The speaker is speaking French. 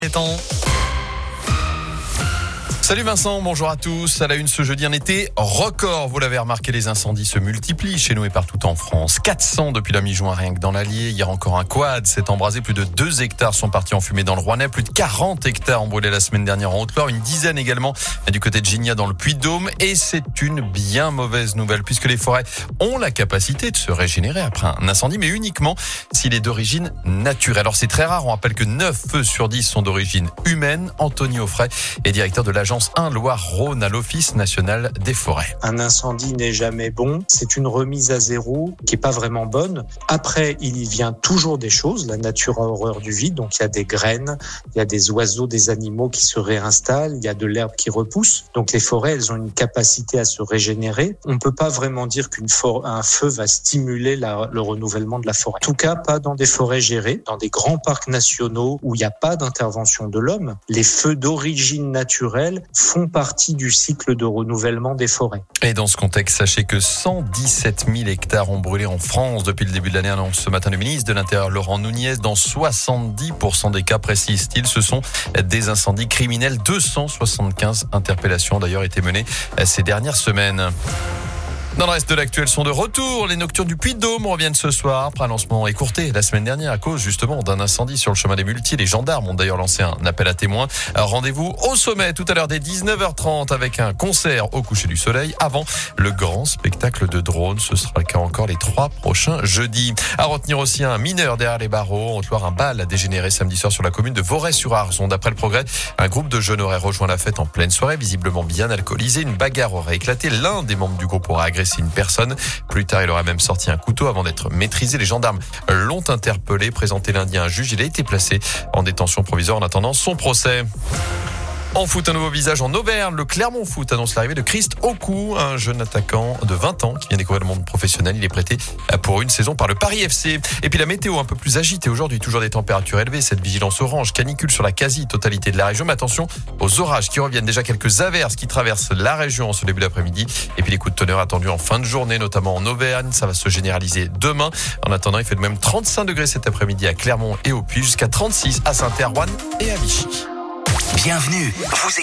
Temps. Salut Vincent, bonjour à tous. À la une ce jeudi, un été record. Vous l'avez remarqué, les incendies se multiplient chez nous et partout en France. 400 depuis la mi-juin, rien que dans l'Allier. Hier encore un quad s'est embrasé. Plus de 2 hectares sont partis en fumée dans le Rouennais. Plus de 40 hectares ont brûlé la semaine dernière en Haute-Loire. Une dizaine également du côté de Gigna dans le Puy-de-Dôme. Et c'est une bien mauvaise nouvelle puisque les forêts ont la capacité de se régénérer après un incendie, mais uniquement s'il est d'origine naturelle. Alors c'est très rare. On rappelle que 9 feux sur 10 sont d'origine humaine. Anthony Offray est directeur de l'agence 1 Loire-Rhône à l'Office national des forêts. Un incendie n'est jamais bon. C'est une remise à zéro qui est pas vraiment bonne. Après, il y vient toujours des choses. La nature a horreur du vide. Donc, il y a des graines, il y a des oiseaux, des animaux qui se réinstallent, il y a de l'herbe qui repousse. Donc, les forêts, elles ont une capacité à se régénérer. On peut pas vraiment dire qu'un feu va stimuler le renouvellement de la forêt. En tout cas, pas dans des forêts gérées, dans des grands parcs nationaux où il n'y a pas d'intervention de l'homme. Les feux d'origine naturelle font partie du cycle de renouvellement des forêts. Et dans ce contexte, sachez que 117 000 hectares ont brûlé en France depuis le début de l'année, annonce ce matin le ministre de l'Intérieur Laurent Nunez. Dans 70% des cas, précise-t-il, ce sont des incendies criminels. 275 interpellations ont d'ailleurs été menées ces dernières semaines. Dans le reste de l'actu, elles sont de retour. Les nocturnes du Puy-de-Dôme reviennent ce soir après un lancement écourté la semaine dernière à cause justement d'un incendie sur le chemin des Muletiers. Les gendarmes ont d'ailleurs lancé un appel à témoins. Rendez-vous au sommet tout à l'heure dès 19h30 avec un concert au coucher du soleil avant le grand spectacle de drones. Ce sera le cas encore les 3 prochains jeudis. À retenir aussi un mineur derrière les barreaux. En Haute-Loire, un bal a dégénéré samedi soir sur la commune de Voray-sur-Arzon. D'après le Progrès, un groupe de jeunes aurait rejoint la fête en pleine soirée, visiblement bien alcoolisé. Une bagarre aurait éclaté. L'un des membres du groupe aurait agressé une personne. Plus tard, il aurait même sorti un couteau avant d'être maîtrisé. Les gendarmes l'ont interpellé, présenté lundi à un juge. Il a été placé en détention provisoire en attendant son procès. En foot, un nouveau visage en Auvergne. Le Clermont Foot annonce l'arrivée de Christ Oku, un jeune attaquant de 20 ans qui vient découvrir le monde professionnel. Il est prêté pour une saison par le Paris FC. Et puis la météo un peu plus agitée aujourd'hui, toujours des températures élevées. Cette vigilance orange, canicule sur la quasi-totalité de la région. Mais attention aux orages qui reviennent. Déjà quelques averses qui traversent la région en ce début d'après-midi. Et puis les coups de tonnerre attendus en fin de journée, notamment en Auvergne. Ça va se généraliser demain. En attendant, il fait de même 35 degrés cet après-midi à Clermont et au Puy, jusqu'à 36 à Saint-Erwan et à Vichy. Bienvenue.